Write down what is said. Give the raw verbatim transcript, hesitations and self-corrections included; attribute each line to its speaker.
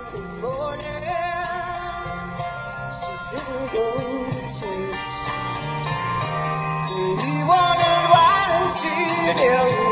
Speaker 1: Good morning. She didn't go to church. He wanted wine, she didn't.